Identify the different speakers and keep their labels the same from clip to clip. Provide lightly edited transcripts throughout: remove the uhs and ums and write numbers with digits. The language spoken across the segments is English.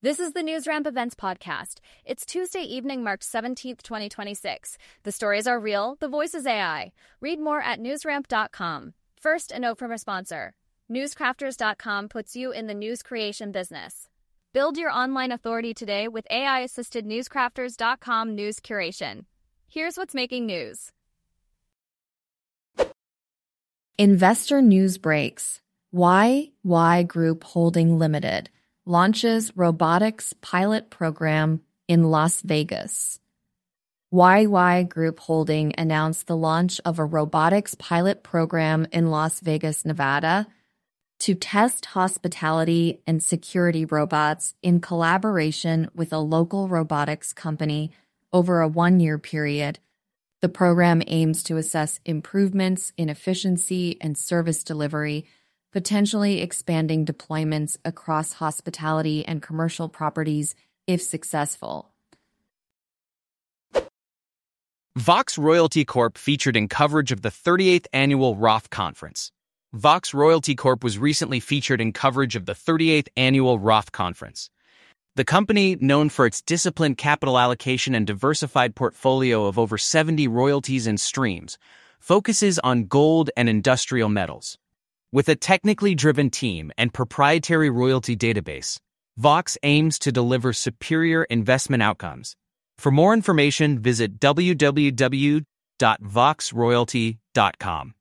Speaker 1: This is the NewsRamp Events Podcast. It's Tuesday evening, March 17th, 2026. The stories are real, the voice is AI. Read more at newsramp.com. First, a note from our sponsor. Newscrafters.com puts you in the news creation business. Build your online authority today with AI-assisted Newscrafters.com news curation. Here's what's making news.
Speaker 2: Investor news breaks. YY Group Holding Limited launches robotics pilot program in Las Vegas. YY Group Holding announced the launch of a robotics pilot program in Las Vegas, Nevada, to test hospitality and security robots in collaboration with a local robotics company over a one-year period. The program aims to assess improvements in efficiency and service delivery, potentially expanding deployments across hospitality and commercial properties if successful.
Speaker 3: Vox Royalty Corp featured in coverage of the 38th Annual Roth Conference. Vox Royalty Corp was recently featured in coverage of the 38th Annual Roth Conference. The company, known for its disciplined capital allocation and diversified portfolio of over 70 royalties and streams, focuses on gold and industrial metals. With a technically driven team and proprietary royalty database, Vox aims to deliver superior investment outcomes. For more information, visit www.voxroyalty.com.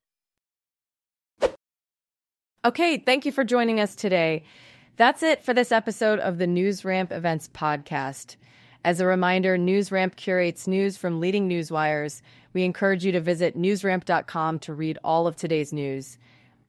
Speaker 4: Okay, thank you for joining us today. That's it for this episode of the NewsRamp Events Podcast. As a reminder, NewsRamp curates news from leading news wires. We encourage you to visit newsramp.com to read all of today's news.